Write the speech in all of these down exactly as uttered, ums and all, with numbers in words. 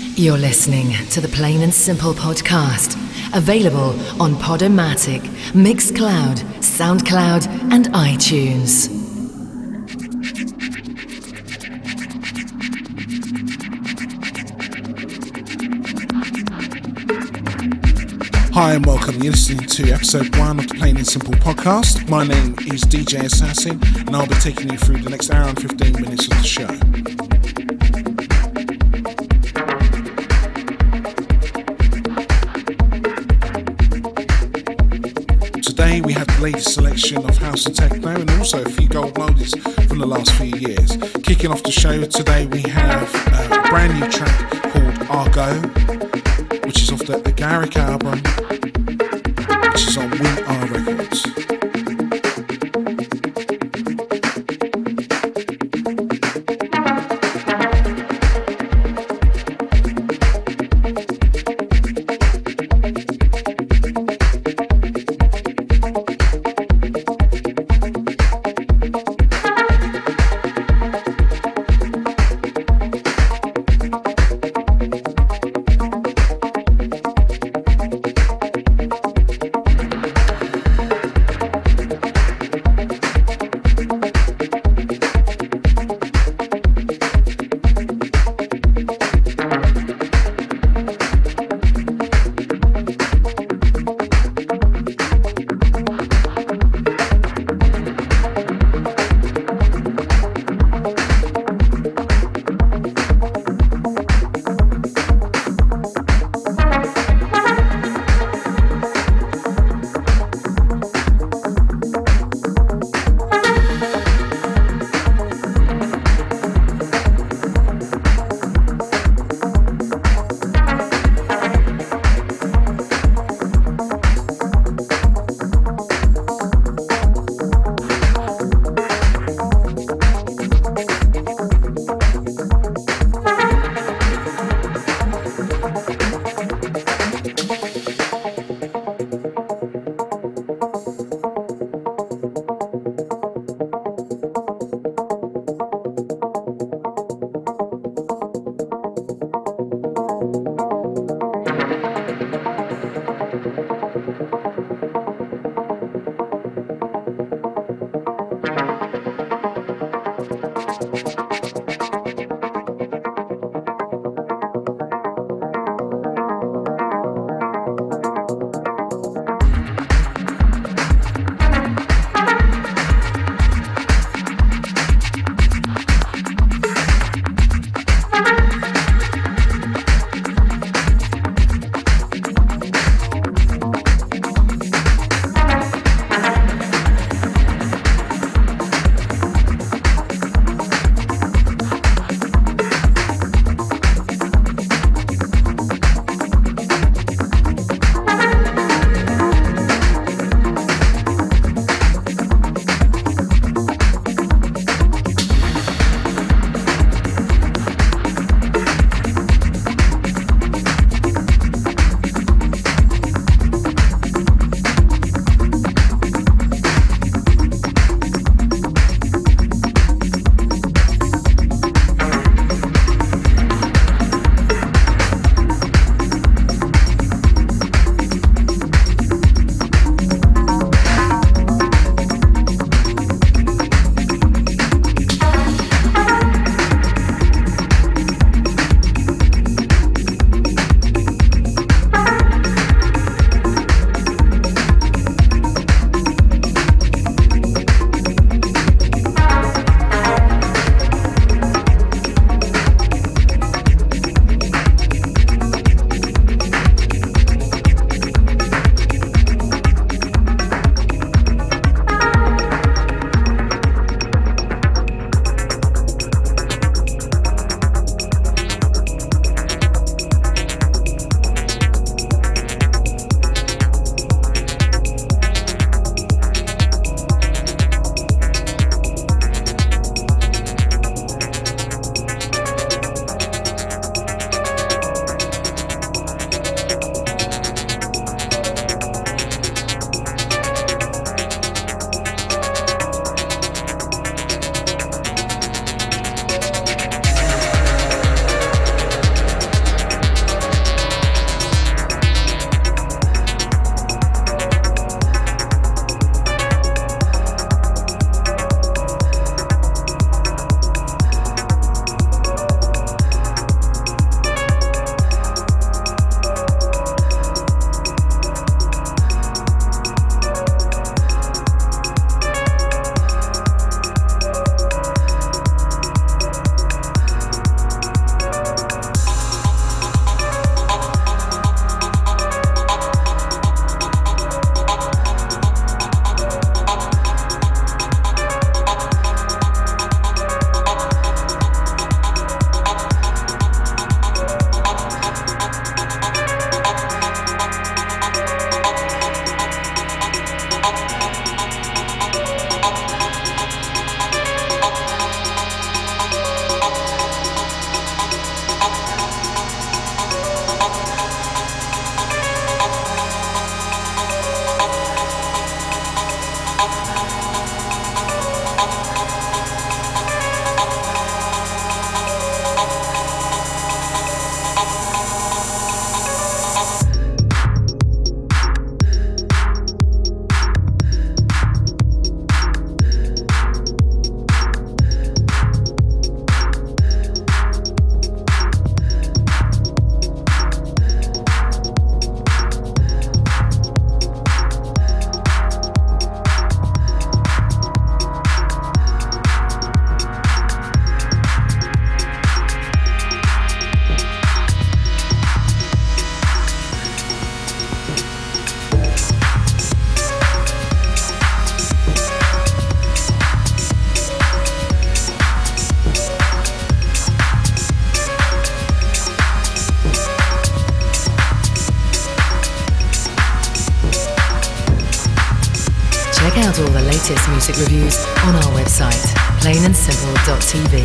You're listening to the Plain and Simple podcast, available on Podomatic, Mixcloud, SoundCloud, and iTunes. Hi and welcome. You're listening to episode one of the Plain and Simple podcast. My name is D J Assassin, and I'll be taking you through the next hour and fifteen minutes of the show. Today we have the latest selection of house and techno and also a few gold loaders from the last few years. Kicking off the show today we have a brand new track called Argo, which is off the, the Garrick album, which is on We Are Records. out all the latest music reviews on our website, plain and simple dot t v.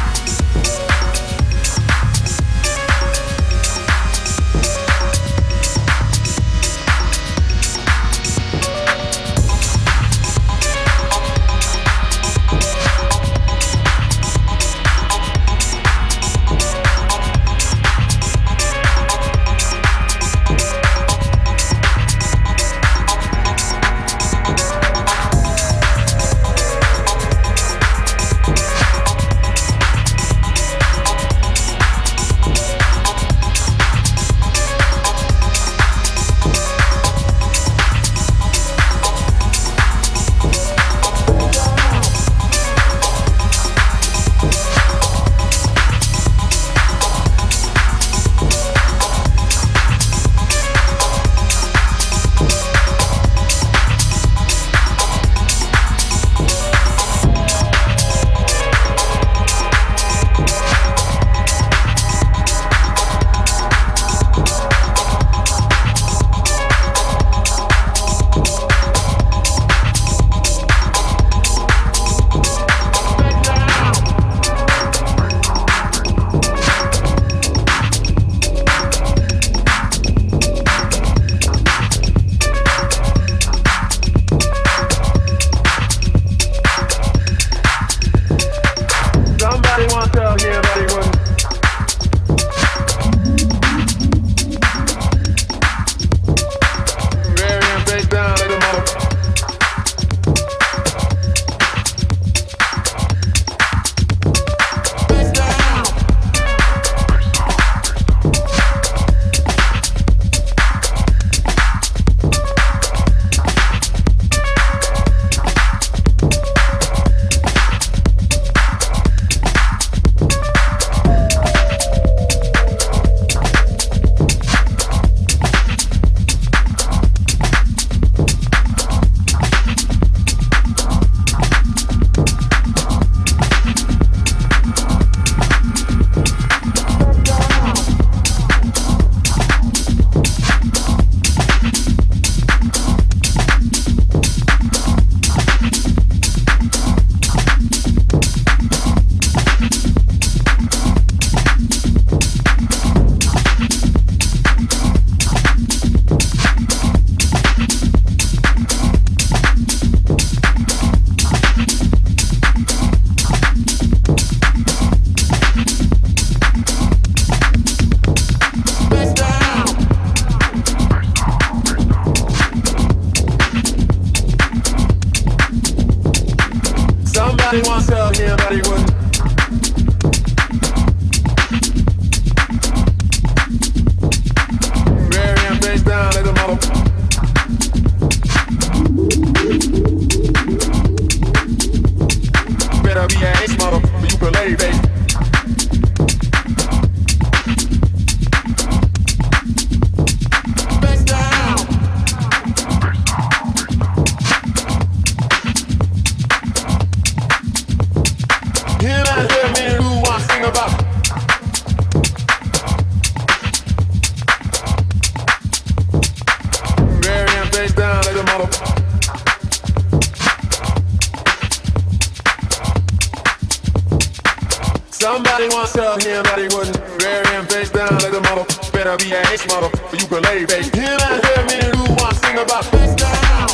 Somebody once told him that he wouldn't bury him face down like the model. Better be an H model, but you can lay bass. Him and hear me who wants to sing about face down.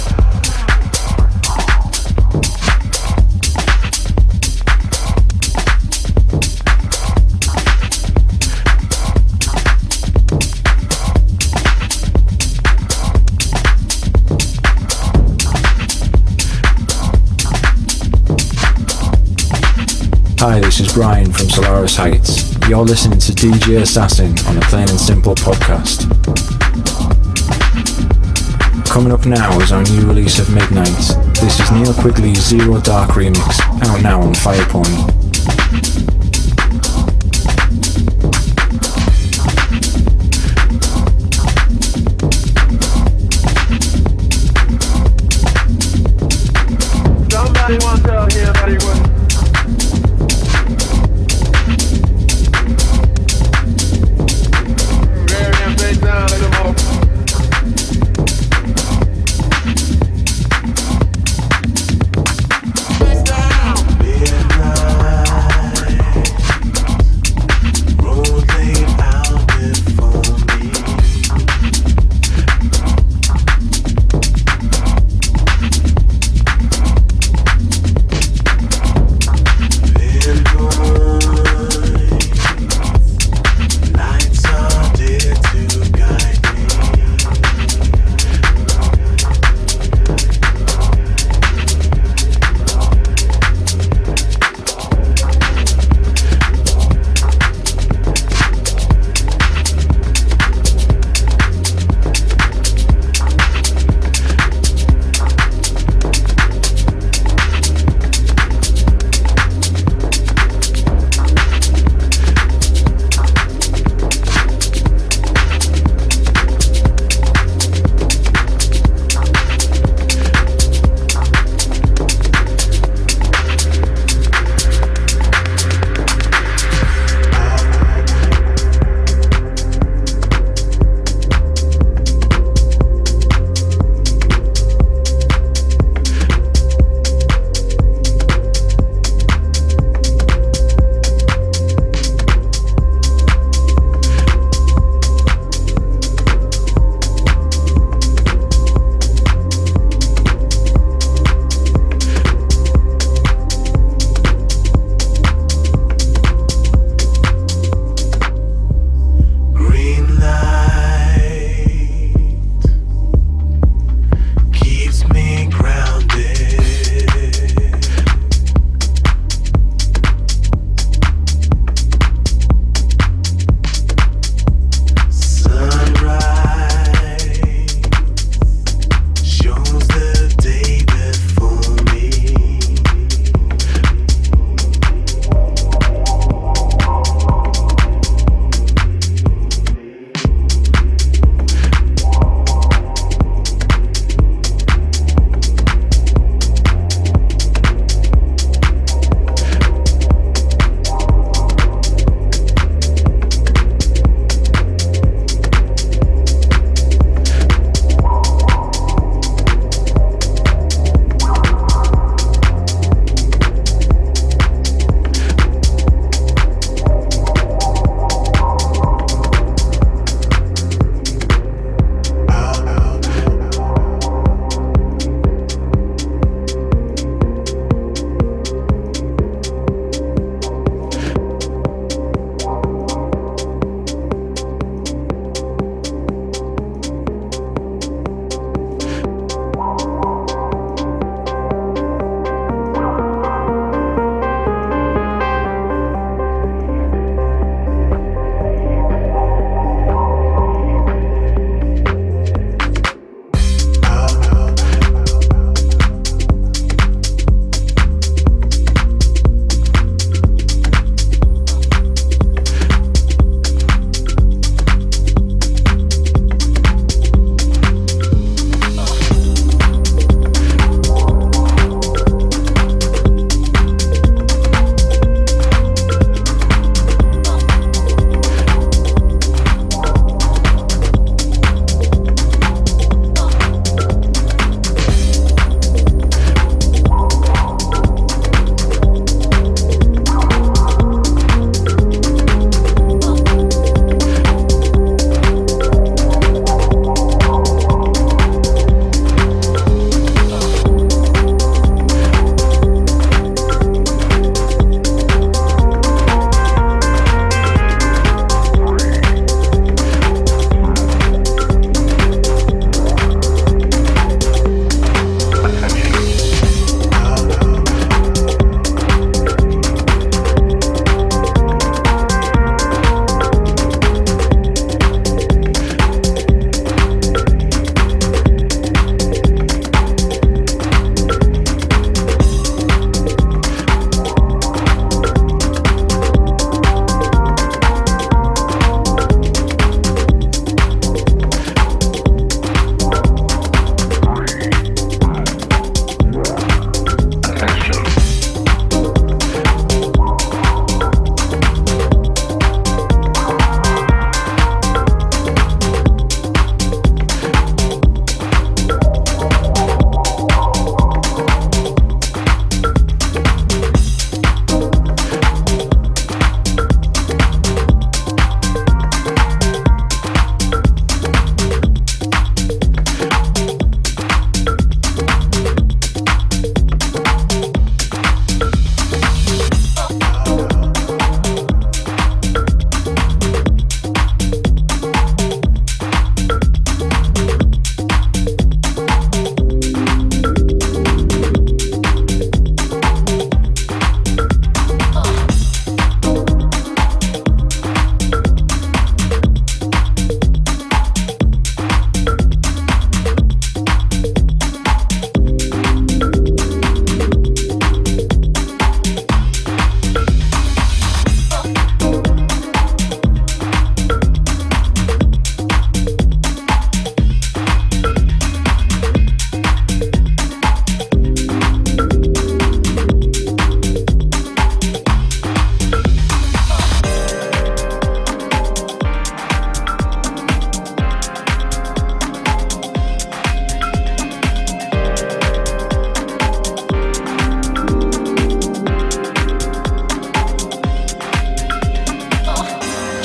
Hi, this is Brian from Solaris Heights. You're listening to D J Assassin on the Plain and Simple podcast. Coming up now is our new release of Midnight. This is Neil Quigley's Zero Dark remix, out now on Firepoint. Somebody once told him that he wouldn't.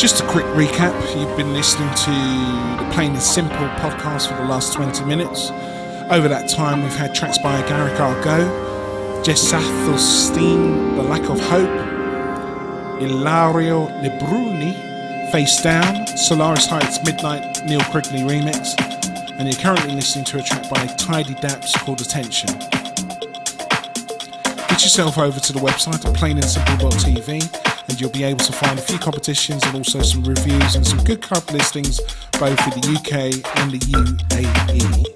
Just a quick recap. You've been listening to the Plain and Simple podcast for the last twenty minutes. Over that time, we've had tracks by Garrick Argo, Jessathosteen, The Lack of Hope, Ilario Lebruni, Face Down, Solaris Heights Midnight, Neil Quigley remix, and you're currently listening to a track by Tidy Daps called Attention. Get yourself over to the website at plain and simple dot t v and you'll be able to find a few competitions and also some reviews and some good club listings both in the U K and the U A E.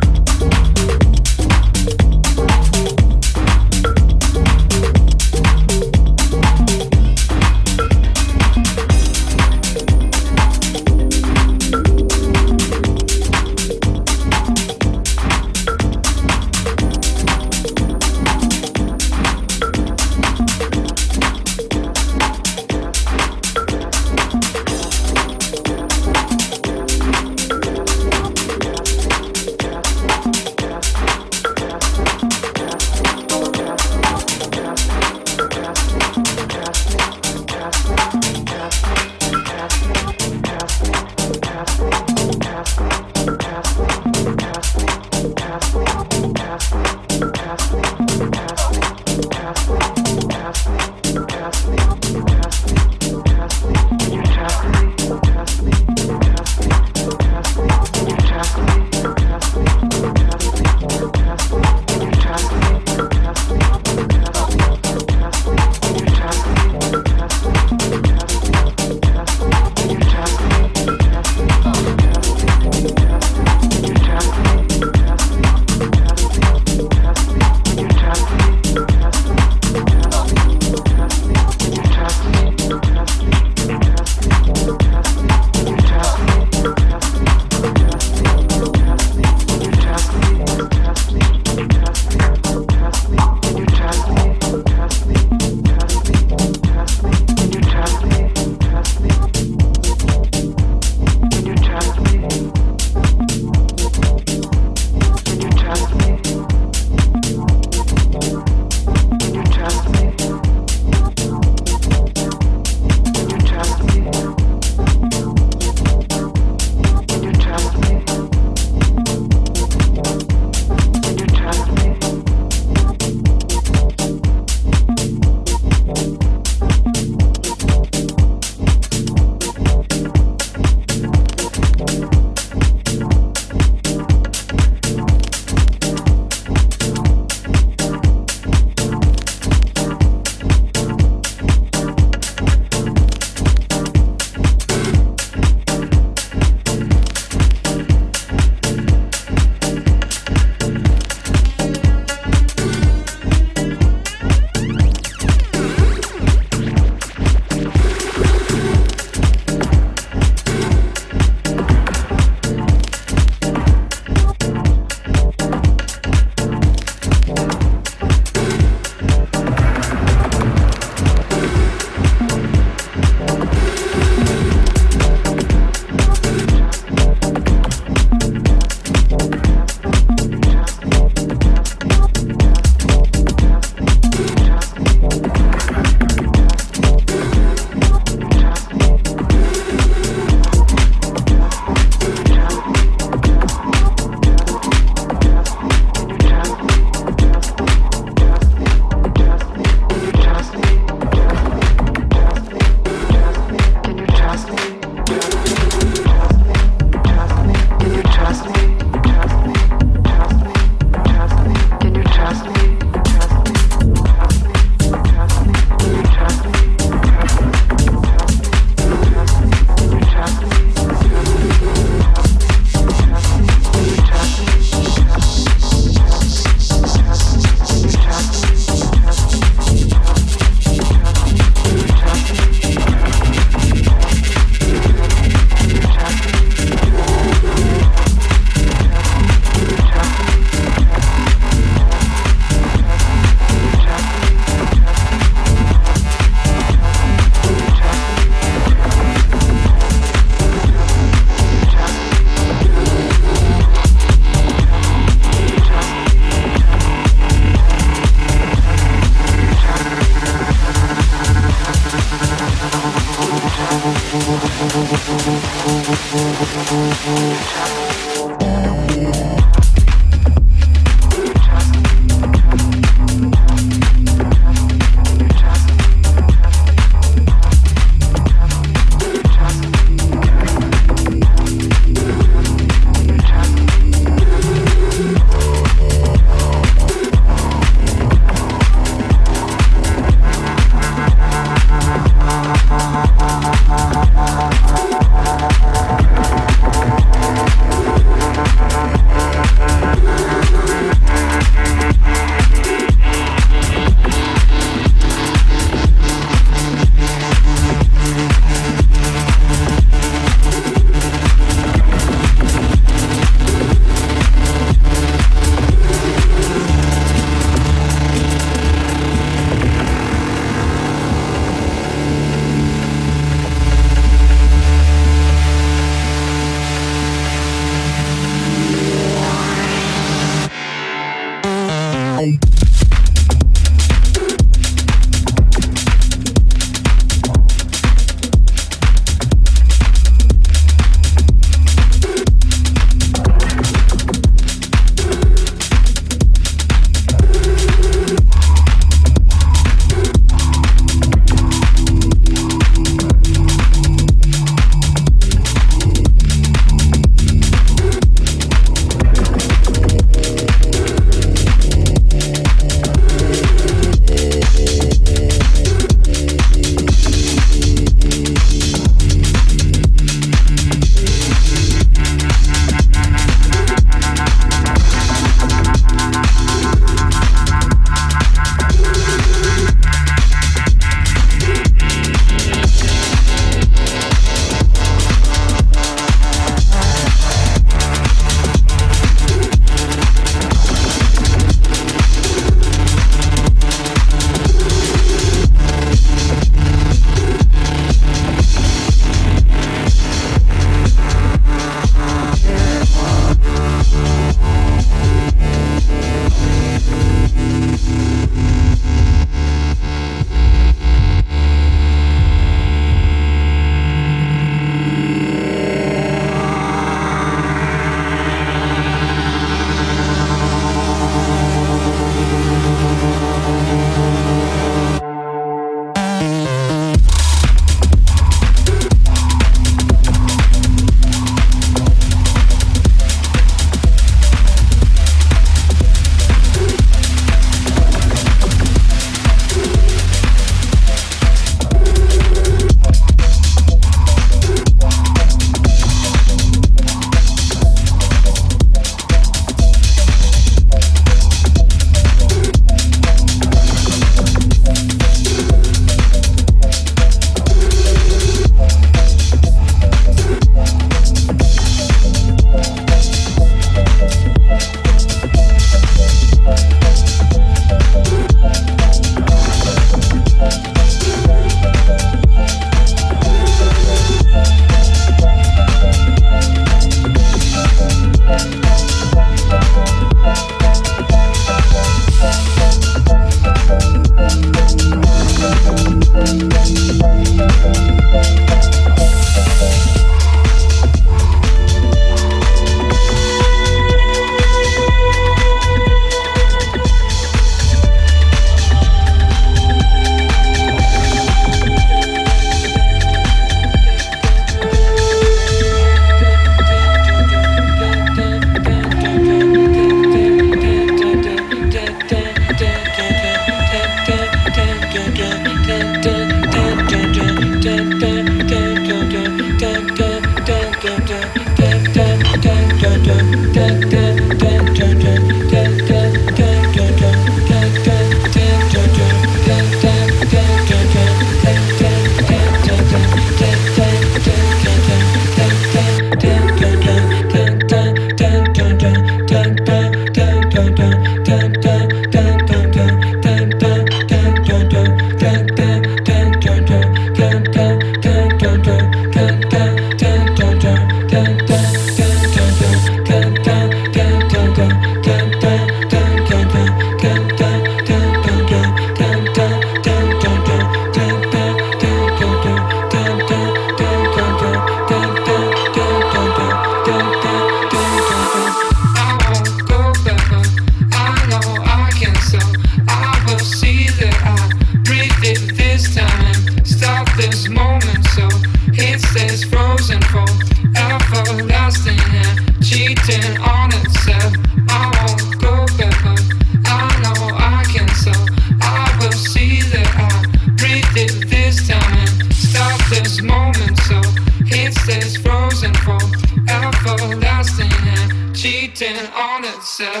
cheating on itself. I won't go back, but I know I can, so I will see that I breathe it this time and stop this moment so it stays frozen for everlasting and cheating on itself.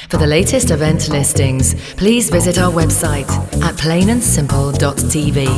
For the latest event listings, please visit our website at plain and simple dot t v.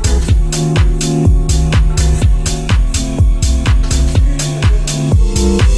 We'll be right back.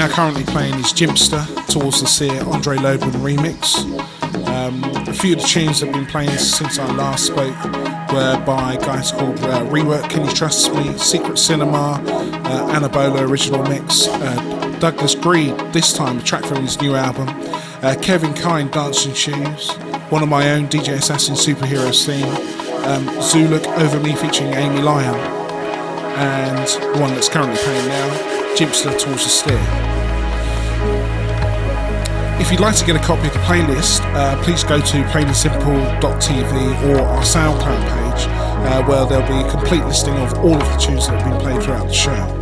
are currently playing is Jimpster, Towards the Sea, Andre Lobin remix. Um, a few of the tunes that have been playing since I last spoke were by guys called uh, Rework, Can You Trust Me, Secret Cinema, uh, Anabola original mix, uh, Douglas Greed, this time a track from his new album, uh, Kevin Kind, Dancing Shoes, one of my own, D J Assassin Superheroes theme, um, Zuluk Over Me featuring Amy Lyon, and the one that's currently playing now, Jimpster, Towards the Sea. If you'd like to get a copy of the playlist, uh, please go to plain and simple dot t v or our SoundCloud page, uh, where there'll be a complete listing of all of the tunes that have been played throughout the show.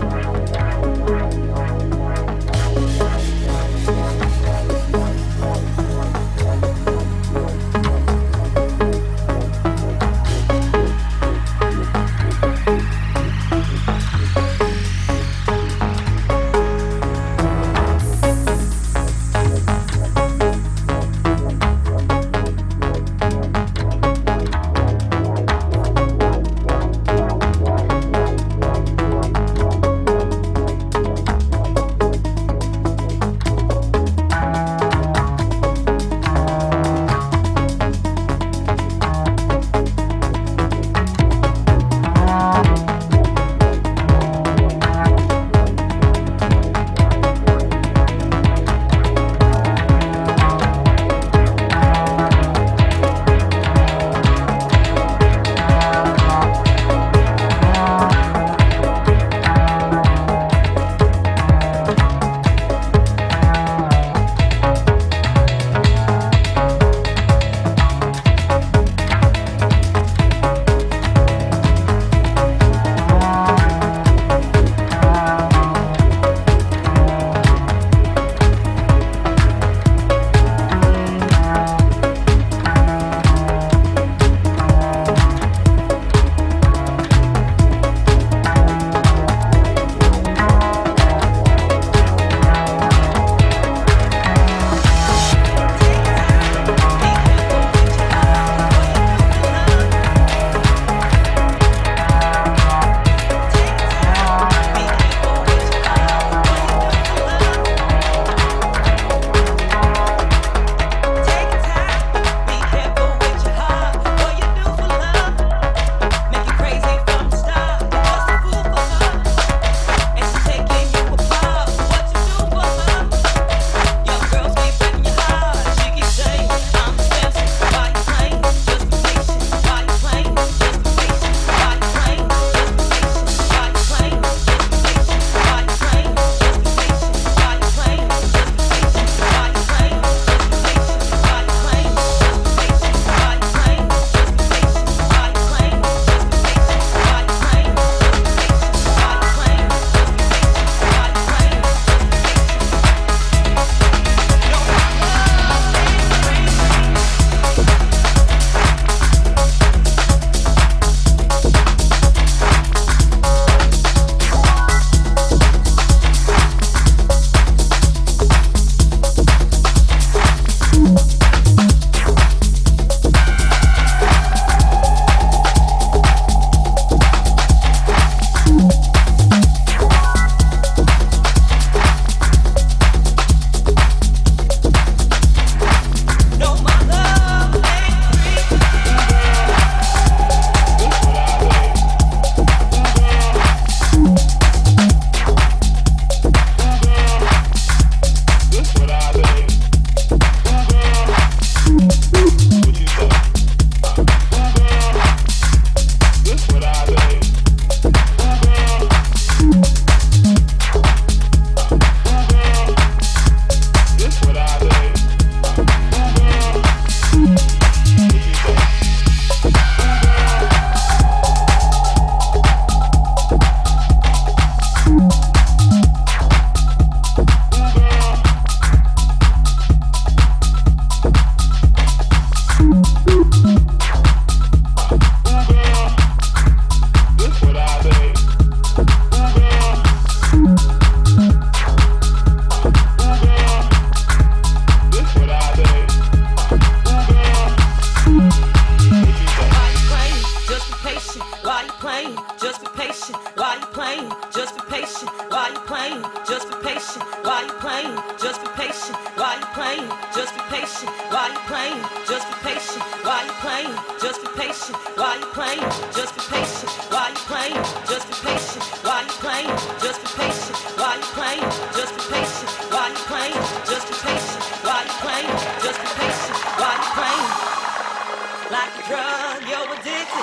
Why you playing? Just be patient. Why you playing? Just be patient. Why you playing? Just be patient. Why you playing? Just be patient. Why you playing? Just be patient. Why you playing? Just be patient. Why you playing? Just be patient. Why you playing? Just be patient. Why you playing? Like a drug, you're addicted.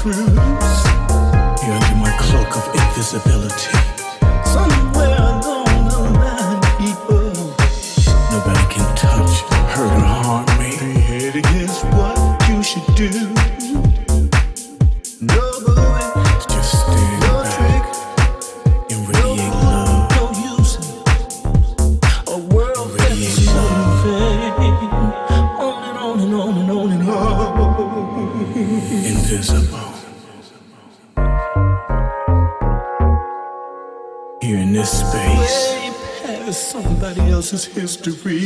truths. You're under my cloak of invisibility. Somewhere along the line, people, nobody can touch, hurt, or harm me. It is what you should do. No going, just stand no back trick, and radiate no love. No use, a world that's moving on and on and on and on and on. Invisible. Here in this space, way past somebody else's history.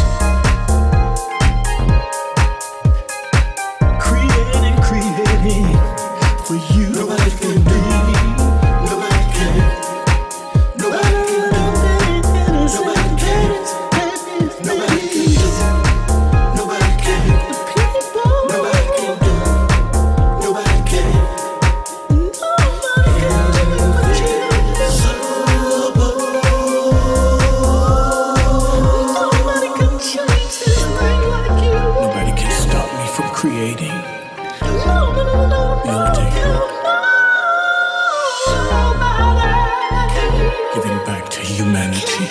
Creating, creating for you. Nobody can do. Nobody can. Nobody can do. Nobody can. Nobody can do. Nobody can. Nobody can do. Nobody can. Nobody can do what you do. Nobody can change this thing like you. Nobody can stop me from creating, building, giving back to humanity.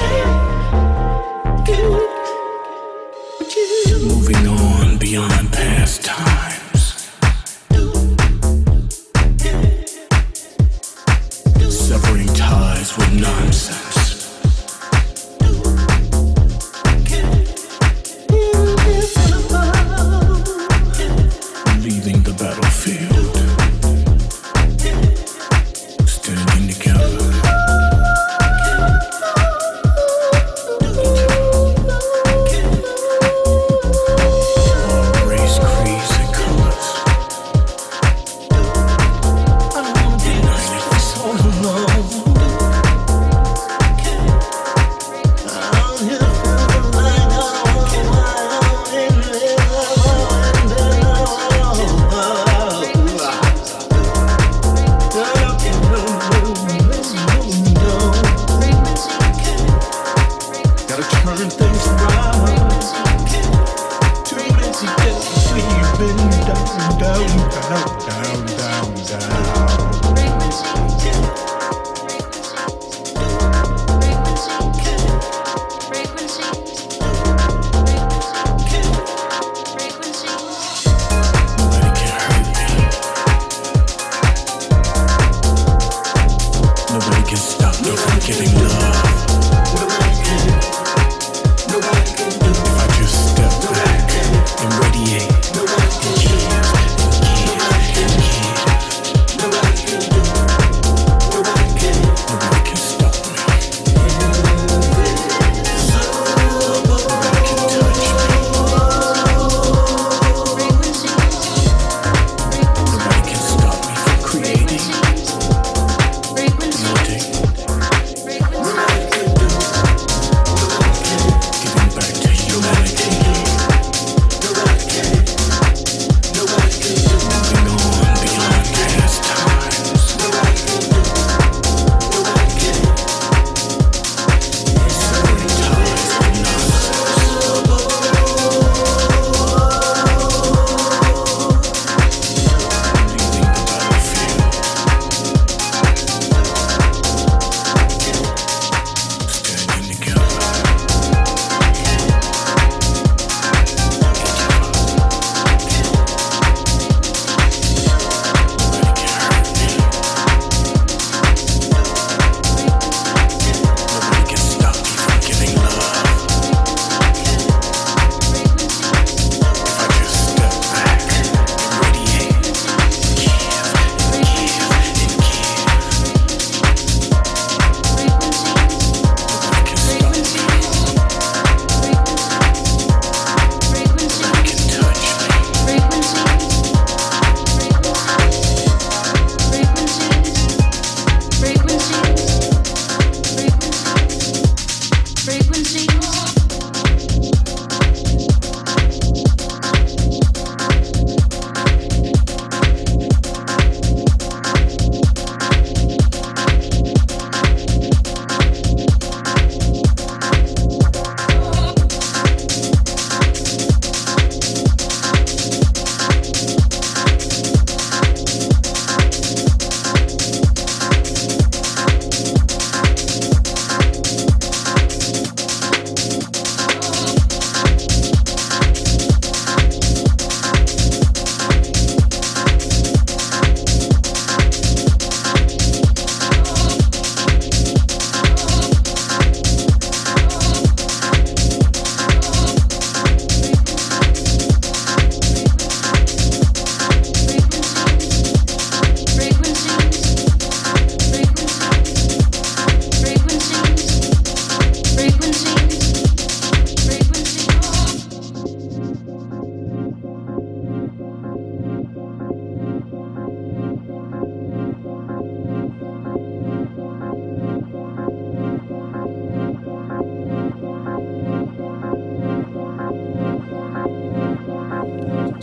Moving on beyond past times. Severing ties with nonsense. Leaving the battlefield. Standing together. All race, creeds, and colors. I don't wanna be united for so long. I'm here for the light. I don't wanna lie in Gotta turn things around. Too many days we've been down, down, down, down, down, down. Nobody can hurt me. Nobody can stop me from giving love. If I just step back and radiate and give and give and give.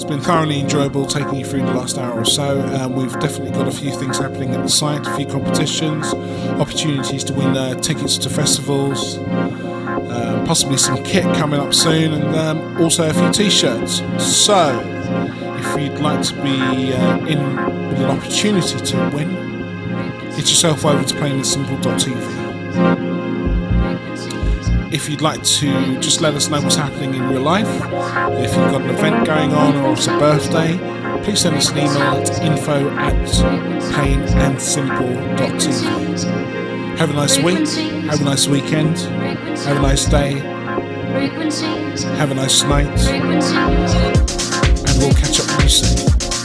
been thoroughly enjoyable taking you through the last hour or so. Um, we've definitely got a few things happening at the site, a few competitions, opportunities to win uh, tickets to festivals, uh, possibly some kit coming up soon, and um, also a few t-shirts. So, if you'd like to be uh, in with an opportunity to win, get yourself over to plain and simple dot t v. If you'd like to just let us know what's happening in real life, if you've got an event going on or it's a birthday, please send us an email at info at plain and simple dot t v. Have a nice week, have a nice weekend, have a nice day, have a nice night, and we'll catch up with you soon.